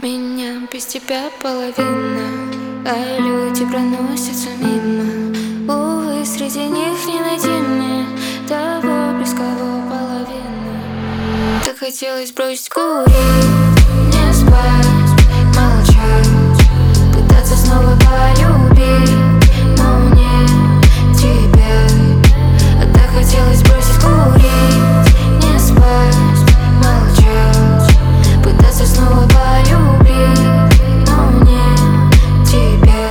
Меня без тебя половина, а люди проносятся мимо. Увы, среди них не найти мне того близкого половины. Так хотелось бросить курить, не спать, молчать, пытаться снова полюбить, но не тебя. А так хотелось бросить курить, не спать, молчать, пытаться снова полюбить, но не тебя.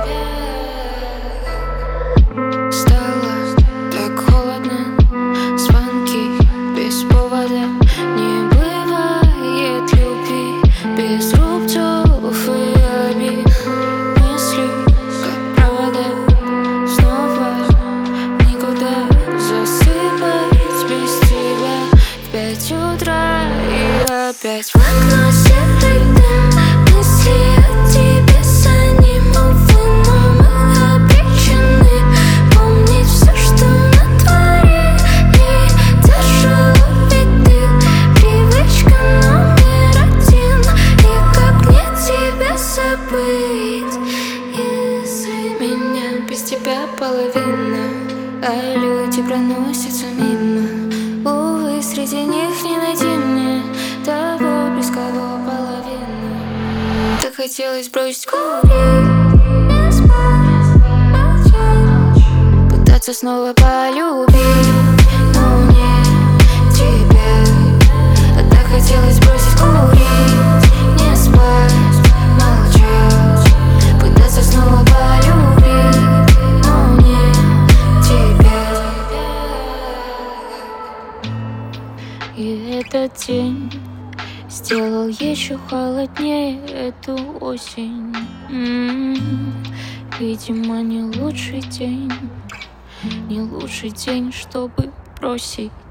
Стало так холодно, звонки без повода. Не бывает любви без рубцов и обид. Мысли, как провода, снова никуда засыпать без тебя. В 5 утра и опять в окно серый дым. Мысли о тебе за ним, увы, но мы обречены помнить все, что натворили. Тяжело, ведь ты привычка номер один. И как мне тебя забыть, если меня без тебя половина, а люди проносятся мимо. Увы, среди них не найти мне того близкого половины. Так хотелось бросить курить, не спать, молчать, пытаться снова полюбить, но не тебя. А так хотелось бросить курить, не спать, молчать, пытаться снова полюбить, но не тебя. И этот день сделал еще холоднее эту осень. Видимо, не лучший день, не лучший день, чтобы бросить